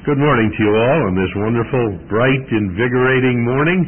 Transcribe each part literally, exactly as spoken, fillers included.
Good morning to you all on this wonderful, bright, invigorating morning.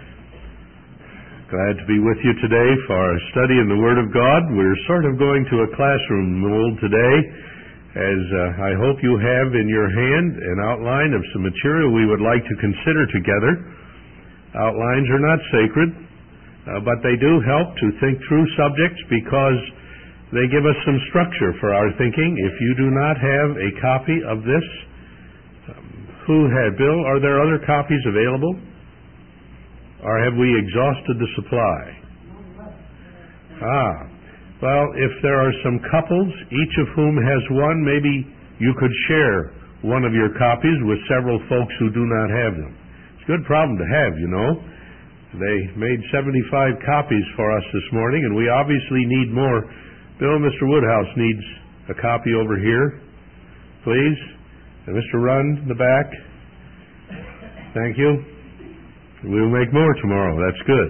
Glad to be with you today for our study in the Word of God. We're sort of going to a classroom mold today, as uh, I hope you have in your hand an outline of some material we would like to consider together. Outlines are not sacred, uh, but they do help to think through subjects because they give us some structure for our thinking. If you do not have a copy of this, Who had, Bill, are there other copies available? Or have we exhausted the supply? Ah, well, if there are some couples, each of whom has one, maybe you could share one of your copies with several folks who do not have them. It's a good problem to have, you know. They made seventy-five copies for us this morning, and we obviously need more. Bill, Mister Woodhouse needs a copy over here, please. And Mister Runn in the back. Thank you. We'll make more tomorrow. That's good.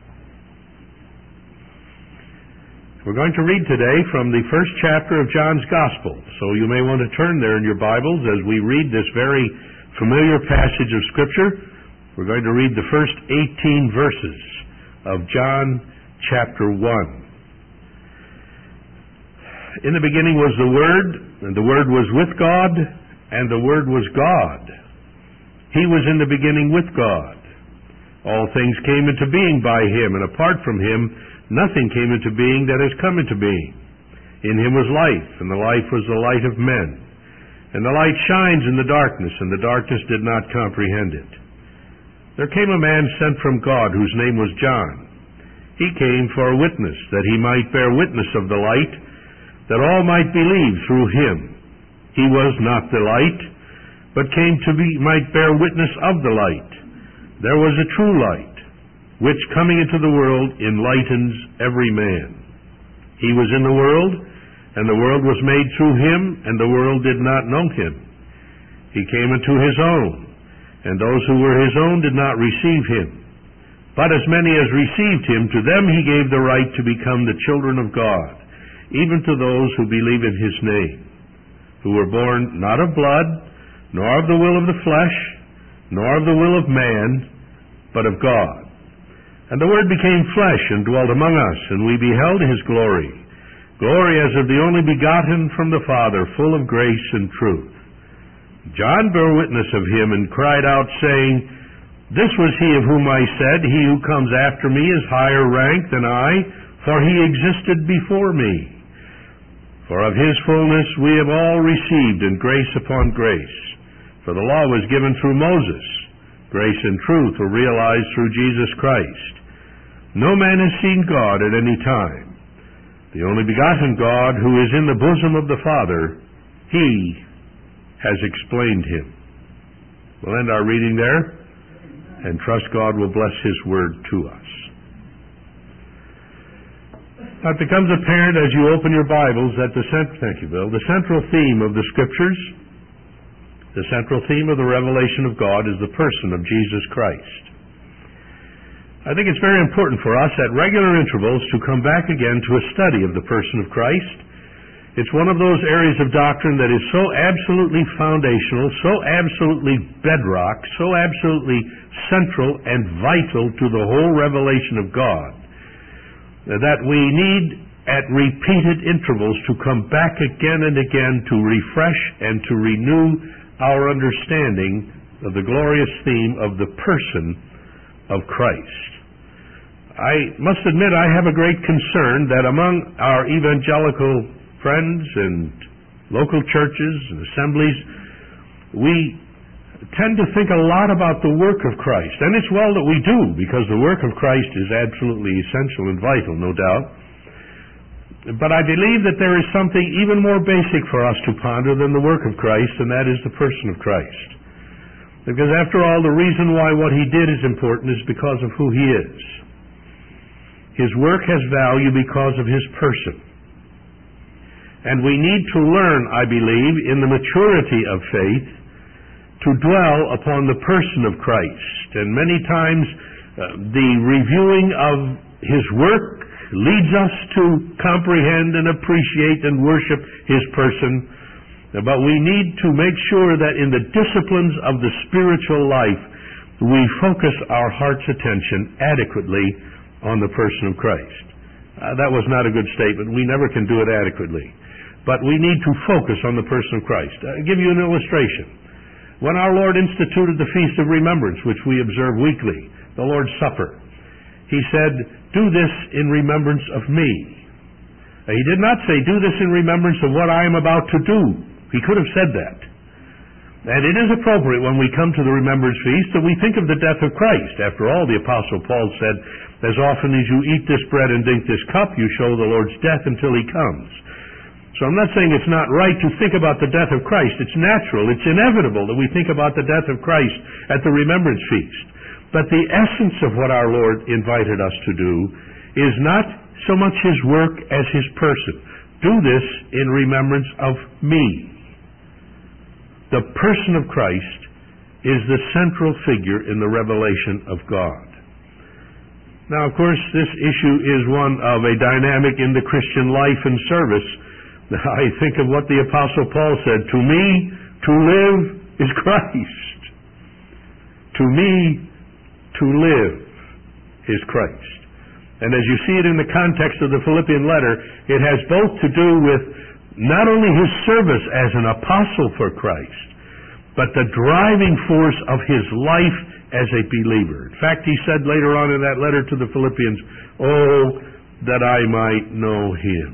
We're going to read today from the first chapter of John's Gospel. So you may want to turn there in your Bibles as we read this very familiar passage of Scripture. We're going to read the first eighteen verses of John chapter one. In the beginning was the Word, and the Word was with God, and the Word was God. He was in the beginning with God. All things came into being by Him, and apart from Him, nothing came into being that has come into being. In Him was life, and the life was the light of men. And the light shines in the darkness, and the darkness did not comprehend it. There came a man sent from God, whose name was John. He came for a witness, that he might bear witness of the light, that all might believe through him. He was not the light, but came to be, might bear witness of the light. There was a true light, which coming into the world enlightens every man. He was in the world, and the world was made through him, and the world did not know him. He came into his own, and those who were his own did not receive him. But as many as received him, to them he gave the right to become the children of God, even to those who believe in his name, who were born not of blood, nor of the will of the flesh, nor of the will of man, but of God. And the Word became flesh and dwelt among us, and we beheld his glory, glory as of the only begotten from the Father, full of grace and truth. John bare witness of him, and cried out, saying, This was he of whom I said, He who comes after me is higher ranked than I, for he existed before me. For of his fullness we have all received, and grace upon grace. For the law was given through Moses. Grace and truth were realized through Jesus Christ. No man has seen God at any time. The only begotten God, who is in the bosom of the Father, he has explained him. We'll end our reading there, and trust God will bless his word to us. Now, it becomes apparent as you open your Bibles that the cent- thank you, Bill, the central theme of the Scriptures, the central theme of the revelation of God is the person of Jesus Christ. I think it's very important for us at regular intervals to come back again to a study of the person of Christ. It's one of those areas of doctrine that is so absolutely foundational, so absolutely bedrock, so absolutely central and vital to the whole revelation of God, that we need at repeated intervals to come back again and again to refresh and to renew our understanding of the glorious theme of the person of Christ. I must admit I have a great concern that among our evangelical friends and local churches and assemblies, we tend to think a lot about the work of Christ. And it's well that we do, because the work of Christ is absolutely essential and vital, no doubt. But I believe that there is something even more basic for us to ponder than the work of Christ, and that is the person of Christ. Because after all, the reason why what he did is important is because of who he is. His work has value because of his person. And we need to learn, I believe, in the maturity of faith, to dwell upon the person of Christ. And many times uh, the reviewing of his work leads us to comprehend and appreciate and worship his person. But we need to make sure that in the disciplines of the spiritual life, we focus our heart's attention adequately on the person of Christ. Uh, that was not a good statement. We never can do it adequately. But we need to focus on the person of Christ. I'll give you an illustration. When our Lord instituted the Feast of Remembrance, which we observe weekly, the Lord's Supper, He said, "Do this in remembrance of me." He did not say, "Do this in remembrance of what I am about to do." He could have said that. And it is appropriate when we come to the Remembrance Feast that we think of the death of Christ. After all, the Apostle Paul said, "As often as you eat this bread and drink this cup, you show the Lord's death until He comes." So I'm not saying it's not right to think about the death of Christ. It's natural, it's inevitable that we think about the death of Christ at the Remembrance Feast. But the essence of what our Lord invited us to do is not so much His work as His person. Do this in remembrance of me. The person of Christ is the central figure in the revelation of God. Now, of course, this issue is one of a dynamic in the Christian life and service. I think of what the Apostle Paul said, "To me, to live is Christ. To me, to live is Christ." And as you see it in the context of the Philippian letter, it has both to do with not only his service as an apostle for Christ, but the driving force of his life as a believer. In fact, he said later on in that letter to the Philippians, "Oh, that I might know Him.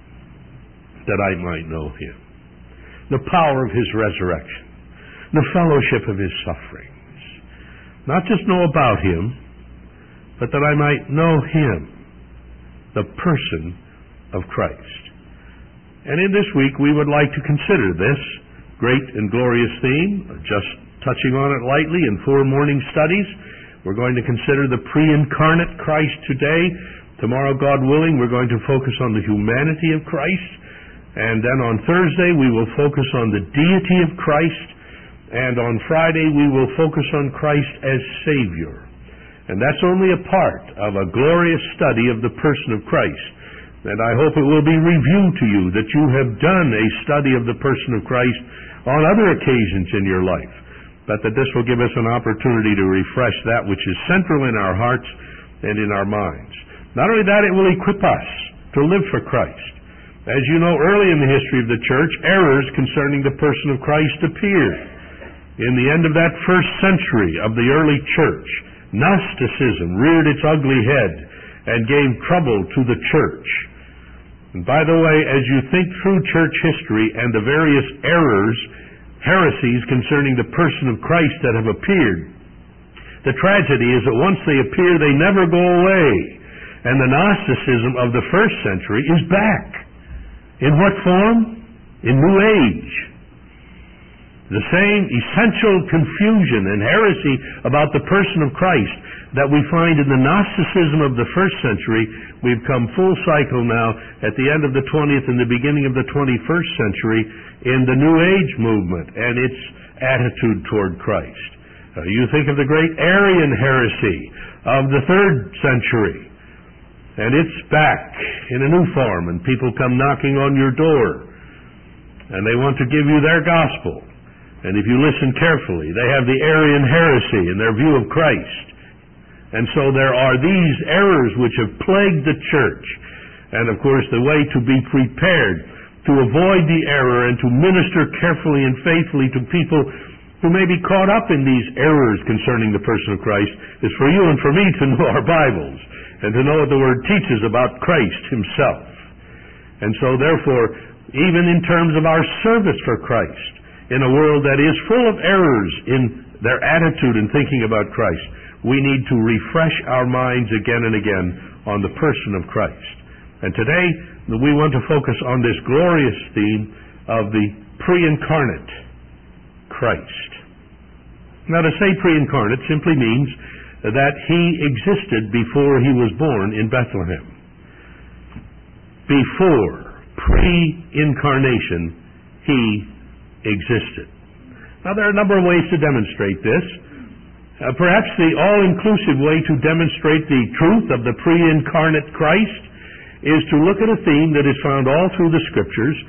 That I might know Him." The power of His resurrection. The fellowship of His sufferings. Not just know about Him, but that I might know Him, the person of Christ. And in this week we would like to consider this great and glorious theme, just touching on it lightly in four morning studies. We're going to consider the pre-incarnate Christ today. Tomorrow, God willing, we're going to focus on the humanity of Christ. And then on Thursday we will focus on the deity of Christ. And on Friday we will focus on Christ as Savior. And that's only a part of a glorious study of the person of Christ. And I hope it will be reviewed to you that you have done a study of the person of Christ on other occasions in your life, but that this will give us an opportunity to refresh that which is central in our hearts and in our minds. Not only that, it will equip us to live for Christ. As you know, early in the history of the church, errors concerning the person of Christ appeared. In the end of that first century of the early church, Gnosticism reared its ugly head and gave trouble to the church. And by the way, as you think through church history and the various errors, heresies concerning the person of Christ that have appeared, the tragedy is that once they appear, they never go away. And the Gnosticism of the first century is back. In what form? In New Age. The same essential confusion and heresy about the person of Christ that we find in the Gnosticism of the first century, we've come full cycle now at the end of the twentieth and the beginning of the twenty-first century in the New Age movement and its attitude toward Christ. Uh, you think of the great Arian heresy of the third century, and it's back in a new form, and people come knocking on your door, and they want to give you their gospel. And if you listen carefully, they have the Arian heresy in their view of Christ. And so there are these errors which have plagued the church. And of course, the way to be prepared to avoid the error and to minister carefully and faithfully to people who may be caught up in these errors concerning the person of Christ is for you and for me to know our Bibles and to know what the Word teaches about Christ Himself. And so therefore, even in terms of our service for Christ, in a world that is full of errors in their attitude in thinking about Christ, we need to refresh our minds again and again on the person of Christ. And today, we want to focus on this glorious theme of the pre-incarnate Christ. Now, to say pre-incarnate simply means that He existed before He was born in Bethlehem. Before pre-incarnation, He existed. Now, there are a number of ways to demonstrate this. Uh, perhaps the all-inclusive way to demonstrate the truth of the pre-incarnate Christ is to look at a theme that is found all through the Scriptures,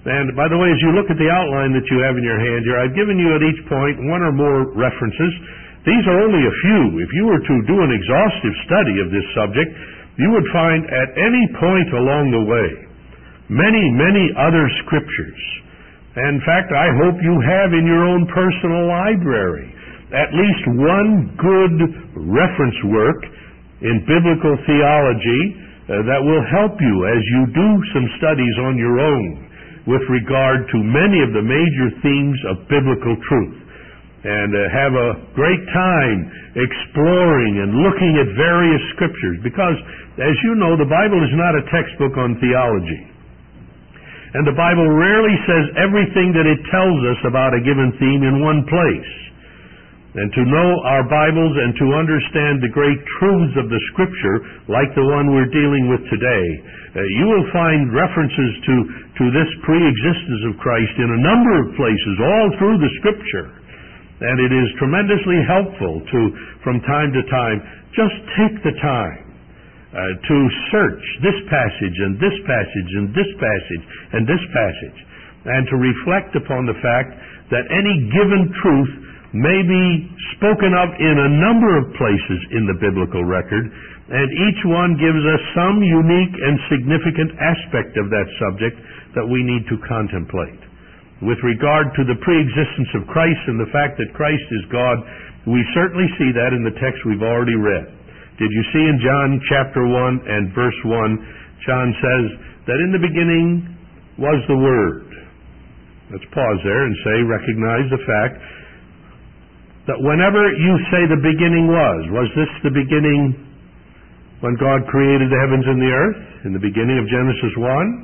And by the way, as you look at the outline that you have in your hand here, I've given you at each point one or more references. These are only a few. If you were to do an exhaustive study of this subject, you would find at any point along the way many, many other scriptures. And in fact, I hope you have in your own personal library at least one good reference work in biblical theology uh, that will help you as you do some studies on your own with regard to many of the major themes of biblical truth. And uh, have a great time exploring and looking at various scriptures, because, as you know, the Bible is not a textbook on theology. And the Bible rarely says everything that it tells us about a given theme in one place. And to know our Bibles and to understand the great truths of the Scripture, like the one we're dealing with today, uh, you will find references to, to this pre-existence of Christ in a number of places, all through the Scripture. And it is tremendously helpful to, from time to time, just take the time uh, to search this passage and this passage and this passage and this passage, and to reflect upon the fact that any given truth may be spoken of in a number of places in the biblical record, and each one gives us some unique and significant aspect of that subject that we need to contemplate. With regard to the pre-existence of Christ and the fact that Christ is God, we certainly see that in the text we've already read. Did you see in John chapter one and verse one, John says that in the beginning was the Word. Let's pause there and say, recognize the fact that whenever you say the beginning was, was this the beginning when God created the heavens and the earth, in the beginning of Genesis one?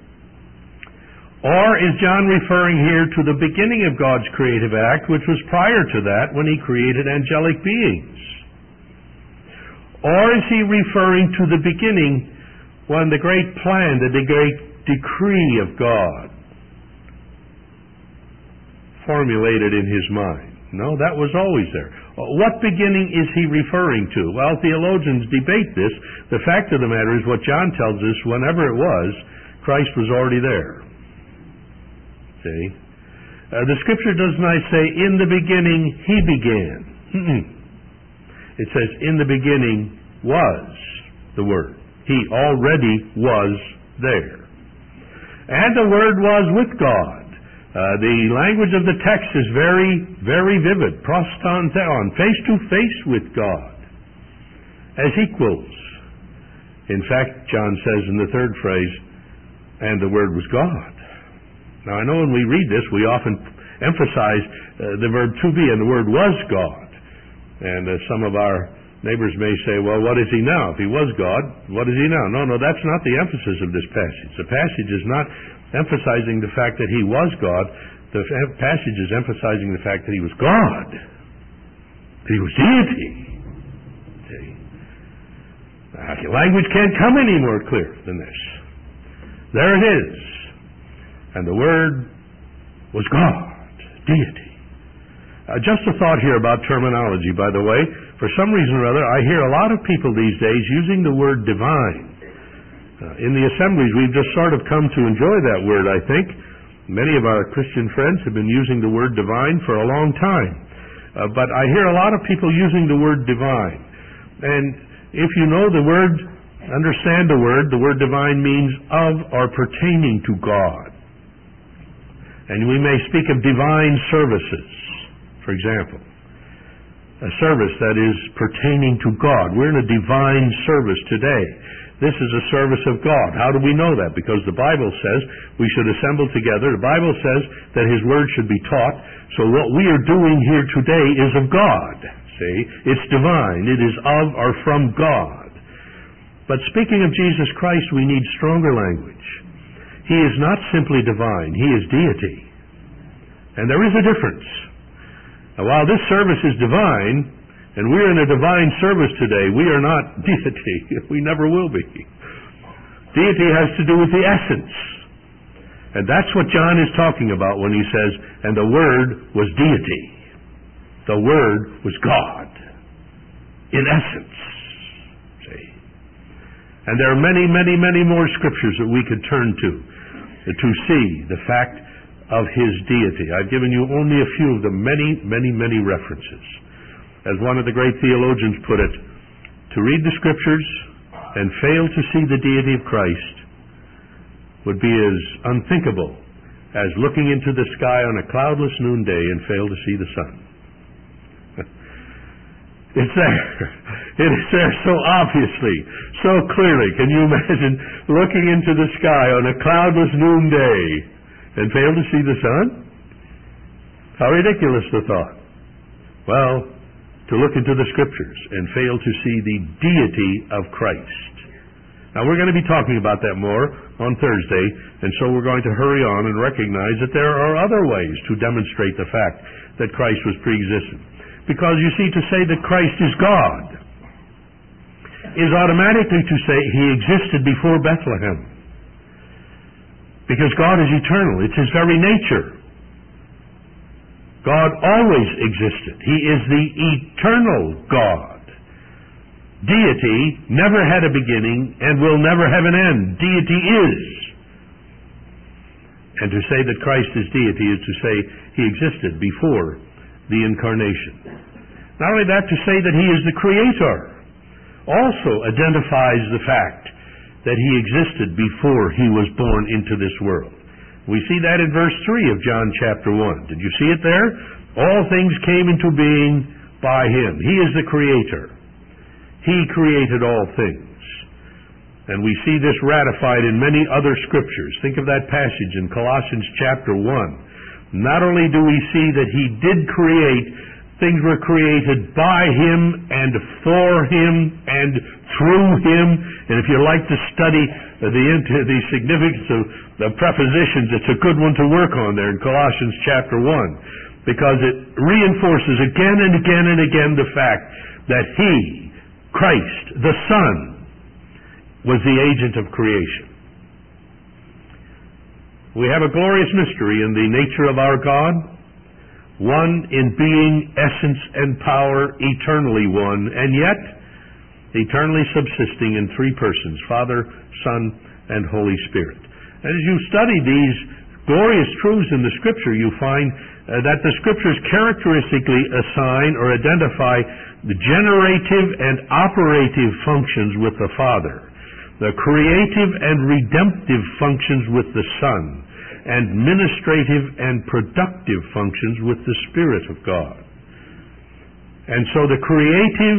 Or is John referring here to the beginning of God's creative act, which was prior to that when he created angelic beings? Or is he referring to the beginning when the great plan, the great decree of God formulated in his mind? No, that was always there. What beginning is he referring to? Well, theologians debate this. The fact of the matter is what John tells us, whenever it was, Christ was already there. See? Uh, the Scripture does not say, in the beginning he began. Mm-mm. It says, in the beginning was the Word. He already was there. And the Word was with God. Uh, the language of the text is very, very vivid. Proston theon, face to face with God, as equals. In fact, John says in the third phrase, and the Word was God. Now, I know when we read this, we often emphasize uh, the verb to be, and the Word was God. And uh, some of our neighbors may say, well, what is he now? If he was God, what is he now? No, no, that's not the emphasis of this passage. The passage is not emphasizing the fact that he was God. The passage is emphasizing the fact that he was God. He was deity. See? Now, language can't come any more clear than this. There it is. And the Word was God, deity. Uh, just a thought here about terminology, by the way. For some reason or other, I hear a lot of people these days using the word divine. Uh, in the assemblies, we've just sort of come to enjoy that word, I think. Many of our Christian friends have been using the word divine for a long time. Uh, but I hear a lot of people using the word divine. And if you know the word, understand the word, the word divine means of or pertaining to God. And we may speak of divine services, for example. A service that is pertaining to God. We're in a divine service today. This is a service of God. How do we know that? Because the Bible says we should assemble together. The Bible says that His Word should be taught. So what we are doing here today is of God. See? It's divine. It is of or from God. But speaking of Jesus Christ, we need stronger language. He is not simply divine. He is deity. And there is a difference. Now, while this service is divine, and we're in a divine service today, we are not deity. We never will be. Deity has to do with the essence. And that's what John is talking about when he says, and the Word was deity. The Word was God. In essence. See? And there are many, many, many more scriptures that we could turn to. to see the fact of his deity. I've given you only a few of the many, many, many references. As one of the great theologians put it, to read the Scriptures and fail to see the deity of Christ would be as unthinkable as looking into the sky on a cloudless noonday and fail to see the sun. It's there. It is there so obviously, so clearly. Can you imagine looking into the sky on a cloudless noonday and fail to see the sun? How ridiculous the thought. Well, to look into the Scriptures and fail to see the deity of Christ. Now, we're going to be talking about that more on Thursday, and so we're going to hurry on and recognize that there are other ways to demonstrate the fact that Christ was pre-existent. Because, you see, to say that Christ is God is automatically to say he existed before Bethlehem. Because God is eternal. It's his very nature. God always existed. He is the eternal God. Deity never had a beginning and will never have an end. Deity is. And to say that Christ is deity is to say he existed before the incarnation. Not only that, to say that he is the creator also identifies the fact that he existed before he was born into this world. We see that in verse three of John chapter one. Did you see it there? All things came into being by him. He is the creator. He created all things. And we see this ratified in many other scriptures. Think of that passage in Colossians chapter one. Not only do we see that he did create, things were created by him and for him and through him. And if you like to study the, the significance of the prepositions, it's a good one to work on there in Colossians chapter one. Because it reinforces again and again and again the fact that he, Christ, the Son, was the agent of creation. We have a glorious mystery in the nature of our God, one in being, essence, and power, eternally one, and yet eternally subsisting in three persons, Father, Son, and Holy Spirit. And as you study these glorious truths in the Scripture, you find uh, that the Scriptures characteristically assign or identify the generative and operative functions with the Father, the creative and redemptive functions with the Son, and ministrative and productive functions with the Spirit of God. And so the creative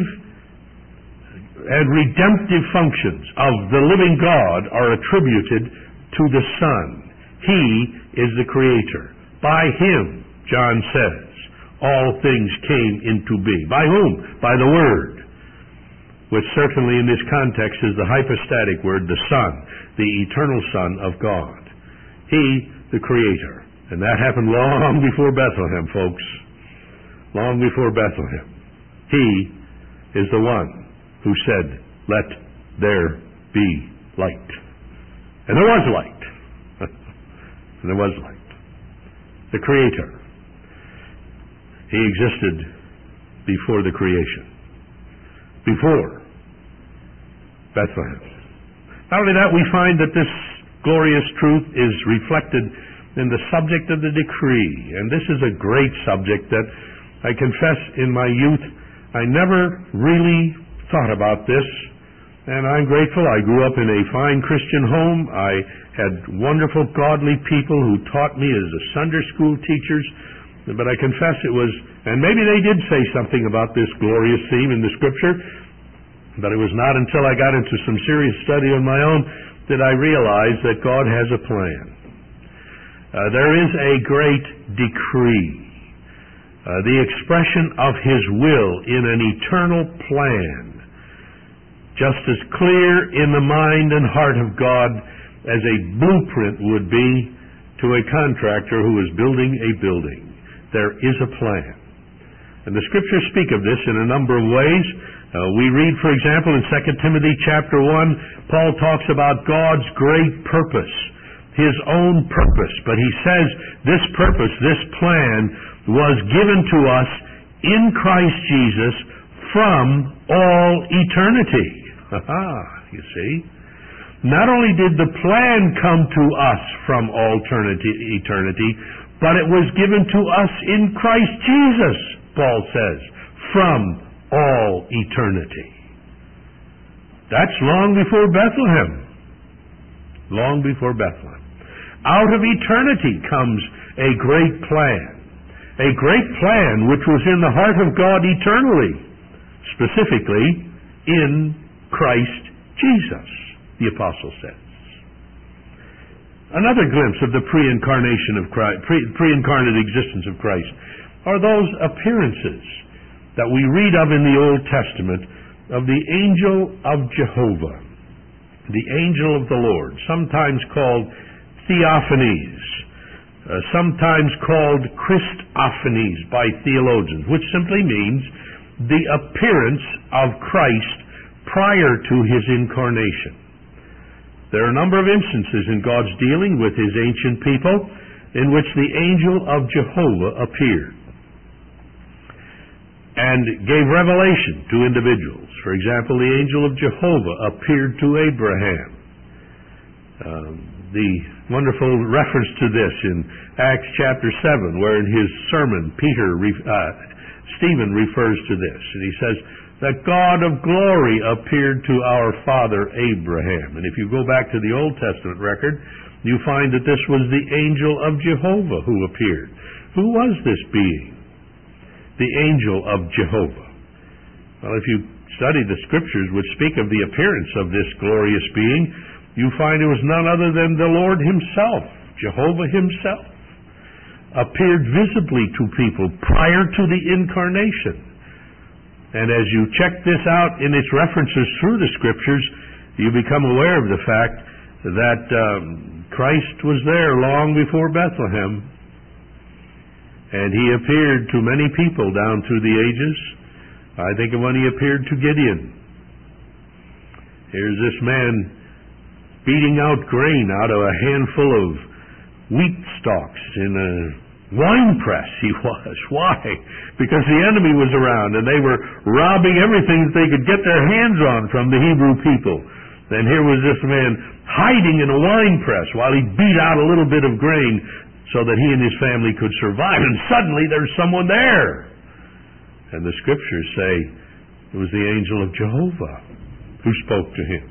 and redemptive functions of the living God are attributed to the Son. He is the Creator. By him, John says, all things came into being. By whom? By the Word, which certainly in this context is the hypostatic word, the Son, the eternal Son of God. He, the Creator. And that happened long before Bethlehem, folks. Long before Bethlehem. He is the one who said, let there be light. And there was light. And there was light. The Creator. He existed before the creation. Before Bethlehem. Not only that, we find that this glorious truth is reflected in the subject of the decree. And this is a great subject that I confess in my youth I never really thought about this. And I'm grateful. I grew up in a fine Christian home. I had wonderful godly people who taught me as a Sunday school teachers. But I confess it was, and maybe they did say something about this glorious theme in the Scripture, but it was not until I got into some serious study on my own that I realized that God has a plan. Uh, there is a great decree, uh, the expression of his will in an eternal plan, just as clear in the mind and heart of God as a blueprint would be to a contractor who is building a building. There is a plan. And the Scriptures speak of this in a number of ways. Uh, we read, for example, in Second Timothy chapter one, Paul talks about God's great purpose, his own purpose. But he says this purpose, this plan, was given to us in Christ Jesus from all eternity. Aha, you see. not only did the plan come to us from all eternity, eternity, but it was given to us in Christ Jesus, Paul says, from all eternity. That's long before Bethlehem. Long before Bethlehem. Out of eternity comes a great plan. A great plan which was in the heart of God eternally, specifically in Christ Jesus, the apostle says. Another glimpse of the pre-incarnation of Christ, pre- pre-incarnate existence of Christ are those appearances that we read of in the Old Testament of the angel of Jehovah, the angel of the Lord, sometimes called theophanies, uh, sometimes called Christophanies by theologians, which simply means the appearance of Christ prior to his incarnation. There are a number of instances in God's dealing with his ancient people in which the angel of Jehovah appeared and gave revelation to individuals. For example, the angel of Jehovah appeared to Abraham. Um, the wonderful reference to this in Acts chapter seven, where in his sermon Peter, uh, Stephen refers to this, and he says, "The God of glory appeared to our father Abraham." And if you go back to the Old Testament record, you find that this was the angel of Jehovah who appeared. Who was this being? The angel of Jehovah. Well, if you study the scriptures which speak of the appearance of this glorious being, you find it was none other than the Lord himself, Jehovah himself, appeared visibly to people prior to the incarnation. And as you check this out in its references through the scriptures, you become aware of the fact that um, Christ was there long before Bethlehem. And he appeared to many people down through the ages. I think of when he appeared to Gideon. Here's this man beating out grain out of a handful of wheat stalks in a wine press. He was. Why? Because the enemy was around and they were robbing everything that they could get their hands on from the Hebrew people. And here was this man hiding in a wine press while he beat out a little bit of grain so that he and his family could survive. And suddenly there's someone there. And the scriptures say it was the angel of Jehovah who spoke to him.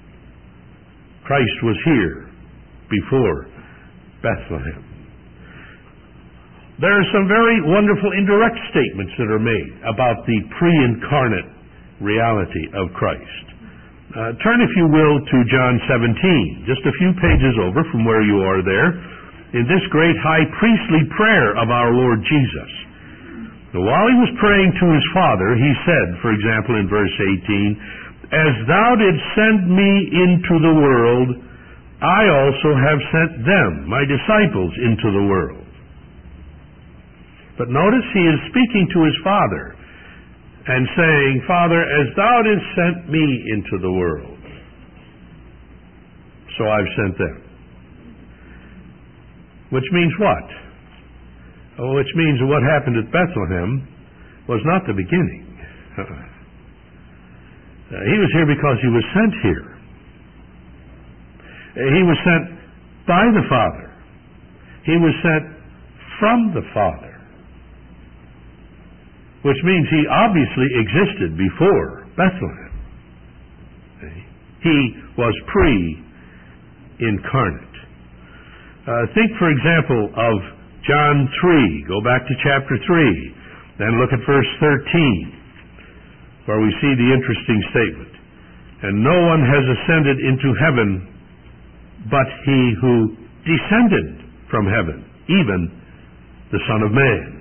Christ was here before Bethlehem. There are some very wonderful indirect statements that are made about the pre-incarnate reality of Christ. Uh, turn, if you will, to John seventeen, just a few pages over from where you are there, in this great high priestly prayer of our Lord Jesus. Now, while he was praying to his Father, he said, for example, in verse eighteen, "As thou didst send me into the world, I also have sent them, my disciples, into the world." But notice he is speaking to his Father and saying, "Father, as thou didst send me into the world, so I've sent them." Which means what? Oh, which means that what happened at Bethlehem was not the beginning. Uh, he was here because he was sent here. He was sent by the Father. He was sent from the Father. Which means he obviously existed before Bethlehem. He was pre-incarnate. Uh, think, for example, of John three. Go back to chapter three. Then look at verse thirteen, where we see the interesting statement. "And no one has ascended into heaven but he who descended from heaven, even the Son of Man."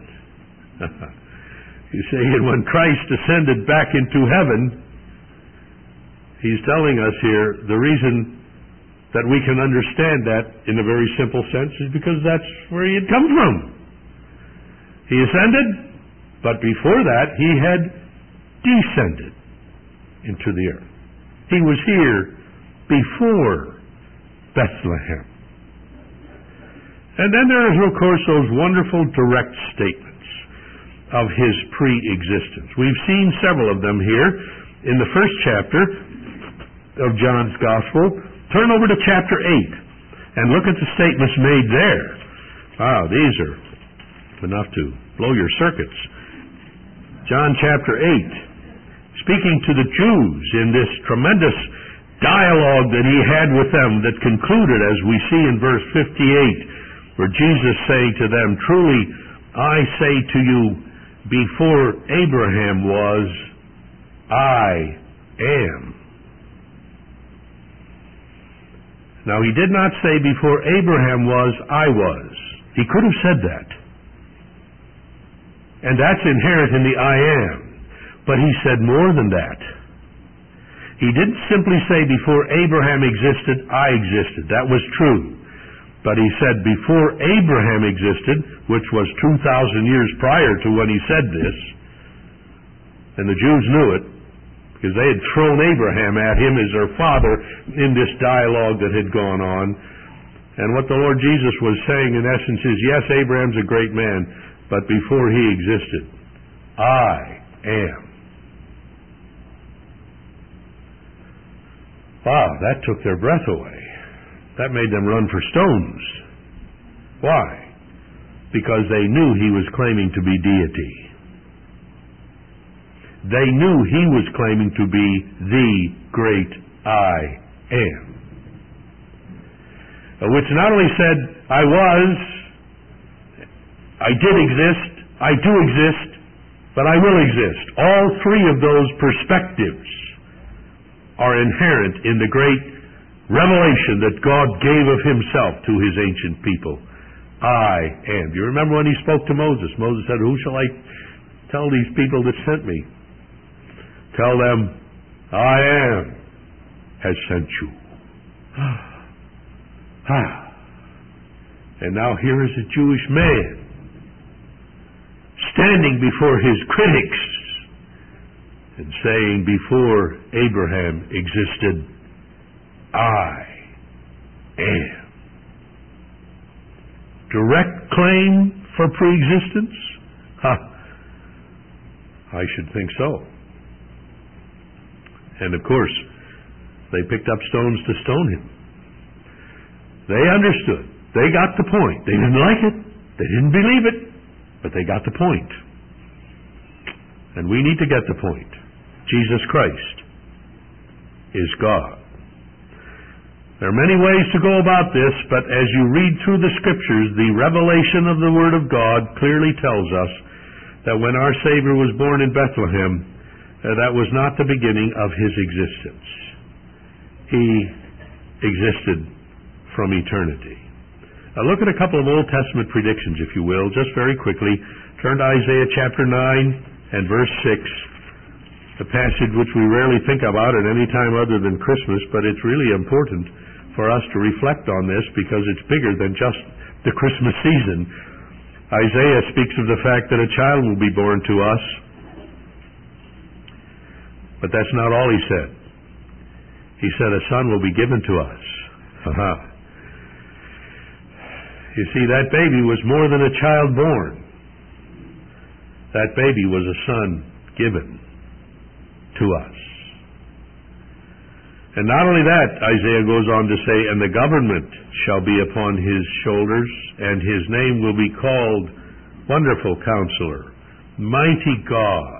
You see, and when Christ ascended back into heaven, he's telling us here the reason that we can understand that in a very simple sense is because that's where he had come from. He ascended, but before that he had descended into the earth. He was here before Bethlehem. And then there is, of course, those wonderful direct statements of his pre-existence. We've seen several of them here in the first chapter of John's Gospel, Turn over to chapter eight and look at the statements made there. Wow, these are enough to blow your circuits. John chapter eight, speaking to the Jews in this tremendous dialogue that he had with them that concluded, as we see in verse fifty-eight, where Jesus saying to them, "Truly I say to you, before Abraham was, I am." Now, he did not say before Abraham was, I was. He could have said that. And that's inherent in the I am. But he said more than that. He didn't simply say before Abraham existed, I existed. That was true. But he said before Abraham existed, which was two thousand years prior to when he said this, and the Jews knew it, because they had thrown Abraham at him as their father in this dialogue that had gone on. And what the Lord Jesus was saying in essence is, yes, Abraham's a great man, but before he existed, I am. Wow, that took their breath away. That made them run for stones. Why? Because they knew he was claiming to be deity. They knew he was claiming to be the great I am. Which not only said, I was, I did exist, I do exist, but I will exist. All three of those perspectives are inherent in the great revelation that God gave of himself to his ancient people. I am. Do you remember when he spoke to Moses? Moses said, who shall I tell these people that sent me? Tell them, I am has sent you. Ah. And now here is a Jewish man standing before his critics and saying, before Abraham existed, I am. Direct claim for pre-existence? Huh. I should think so. And of course, they picked up stones to stone him. They understood. They got the point. They didn't like it. They didn't believe it. But they got the point. And we need to get the point. Jesus Christ is God. There are many ways to go about this, but as you read through the Scriptures, the revelation of the Word of God clearly tells us that when our Savior was born in Bethlehem, Uh, that was not the beginning of his existence. He existed from eternity. Now look at a couple of Old Testament predictions, if you will, just very quickly. Turn to Isaiah chapter nine and verse six, a passage which we rarely think about at any time other than Christmas, but it's really important for us to reflect on this because it's bigger than just the Christmas season. Isaiah speaks of the fact that a child will be born to us. But that's not all he said. He said a son will be given to us. Uh-huh. You see, that baby was more than a child born. That baby was a son given to us. And not only that, Isaiah goes on to say, and the government shall be upon his shoulders, and his name will be called Wonderful Counselor, Mighty God,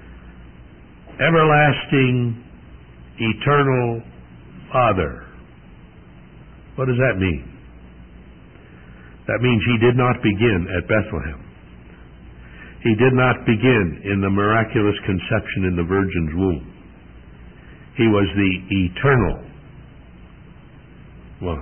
Everlasting, Eternal Father. What does that mean? That means he did not begin at Bethlehem. He did not begin in the miraculous conception in the Virgin's womb. He was the eternal one.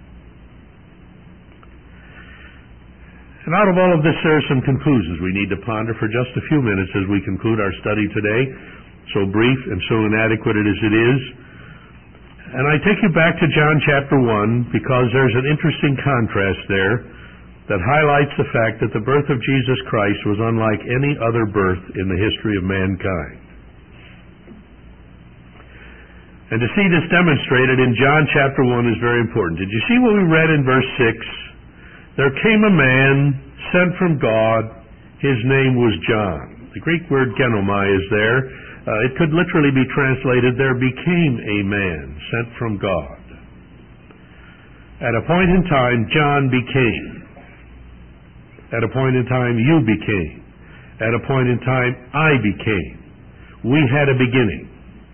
And out of all of this, there are some conclusions we need to ponder for just a few minutes as we conclude our study today. So brief and so inadequate as it is. And I take you back to John chapter one because there's an interesting contrast there that highlights the fact that the birth of Jesus Christ was unlike any other birth in the history of mankind. And to see this demonstrated in John chapter one is very important. Did you see what we read in verse six? There came a man sent from God. His name was John. The Greek word genomai is there. Uh, it could literally be translated, there became a man sent from God. At a point in time, John became. At a point in time, you became. At a point in time, I became. We had a beginning.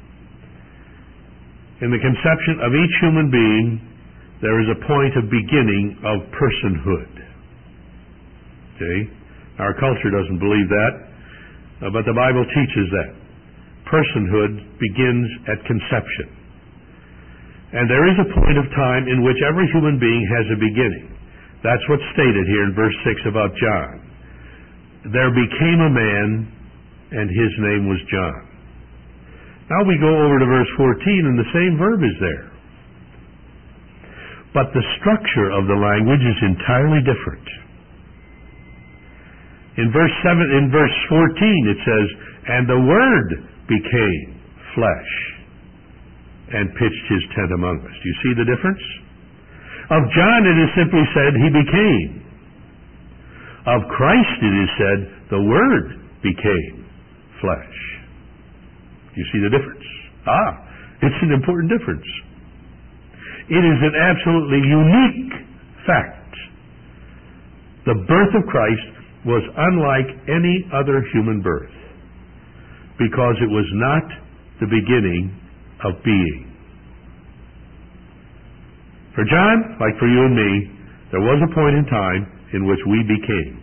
In the conception of each human being, there is a point of beginning of personhood. Okay? Our culture doesn't believe that, uh, but the Bible teaches that. Personhood begins at conception. And there is a point of time in which every human being has a beginning. That's what's stated here in verse six about John. There became a man, and his name was John. Now we go over to verse fourteen, and the same verb is there. But the structure of the language is entirely different. In verse seven, in verse fourteen, it says, "And the Word became flesh and pitched his tent among us." Do you see the difference? Of John, it is simply said, he became. Of Christ, it is said, the Word became flesh. Do you see the difference? Ah, it's an important difference. It is an absolutely unique fact. The birth of Christ was unlike any other human birth because it was not the beginning of being. For John, like for you and me, there was a point in time in which we became.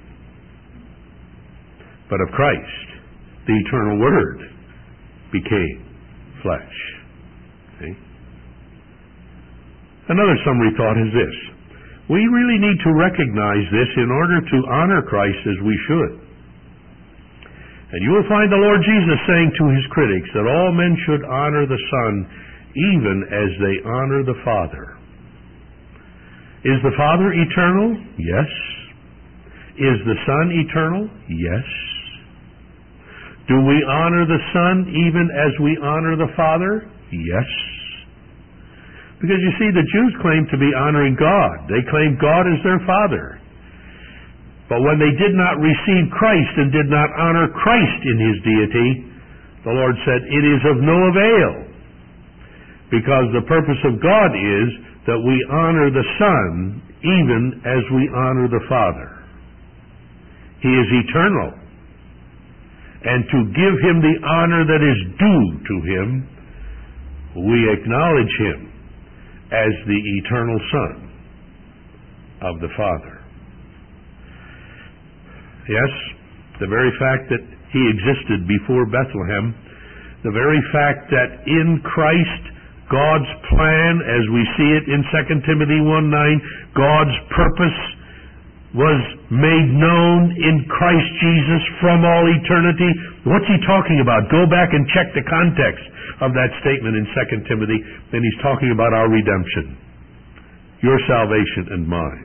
But of Christ, the eternal Word became flesh. See? Another summary thought is this. We really need to recognize this in order to honor Christ as we should. And you will find the Lord Jesus saying to his critics that all men should honor the Son even as they honor the Father. Is the Father eternal? Yes. Is the Son eternal? Yes. Do we honor the Son even as we honor the Father? Yes. Because you see, the Jews claimed to be honoring God. They claimed God as their Father. But when they did not receive Christ and did not honor Christ in his deity, the Lord said, it is of no avail. Because the purpose of God is that we honor the Son even as we honor the Father. He is eternal. And to give him the honor that is due to him, we acknowledge him as the eternal Son of the Father. Yes, the very fact that he existed before Bethlehem, the very fact that in Christ, God's plan, as we see it in Second Timothy one nine, God's purpose was made known in Christ Jesus from all eternity. What's he talking about? Go back and check the context of that statement in Second Timothy, and he's talking about our redemption, your salvation and mine.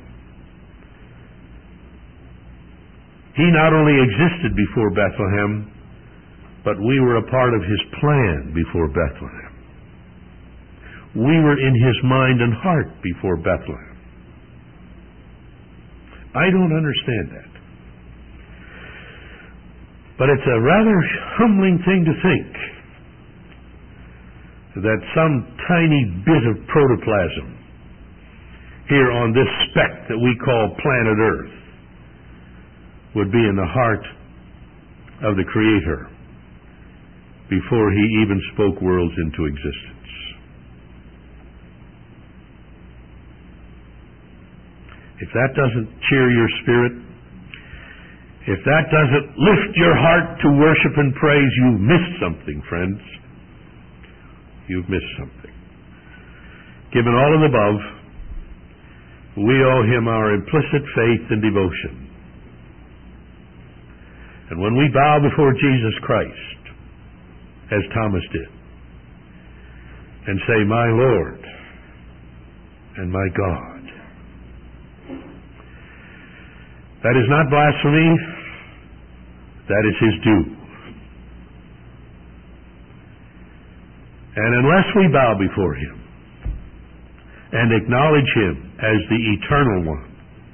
He not only existed before Bethlehem, but we were a part of his plan before Bethlehem. We were in his mind and heart before Bethlehem. I don't understand that. But it's a rather humbling thing to think that some tiny bit of protoplasm here on this speck that we call planet Earth would be in the heart of the Creator before he even spoke worlds into existence. If that doesn't cheer your spirit, if that doesn't lift your heart to worship and praise, you've missed something, friends. You've missed something. Given all of the above, we owe him our implicit faith and devotion. And when we bow before Jesus Christ, as Thomas did, and say, my Lord and my God, that is not blasphemy, that is his due. And unless we bow before him and acknowledge him as the eternal one,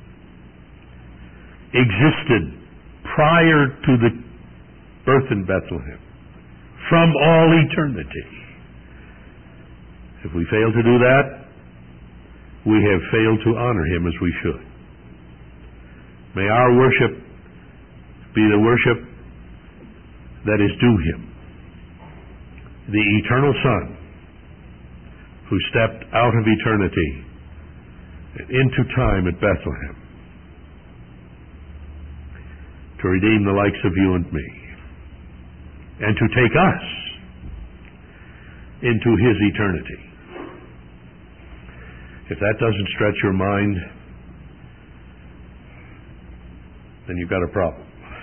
existed prior to the birth in Bethlehem, from all eternity, if we fail to do that, we have failed to honor him as we should. May our worship be the worship that is due him, the eternal Son, who stepped out of eternity and into time at Bethlehem to redeem the likes of you and me, and to take us into his eternity. If that doesn't stretch your mind, then you've got a problem.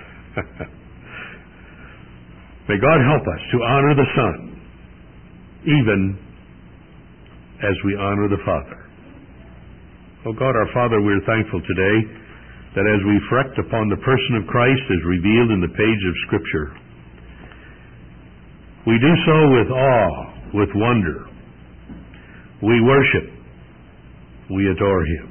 May God help us to honor the Son, even as we honor the Father. Oh God, our Father, we're thankful today that as we reflect upon the person of Christ as revealed in the page of Scripture, we do so with awe, with wonder. We worship. We adore him.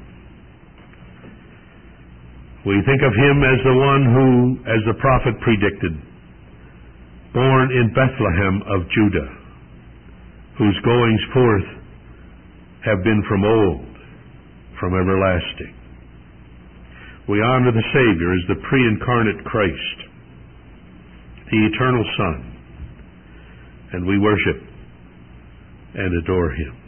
We think of him as the one who, as the prophet predicted, born in Bethlehem of Judah, whose goings forth have been from old, from everlasting. We honor the Savior as the pre-incarnate Christ, the eternal Son, and we worship and adore him.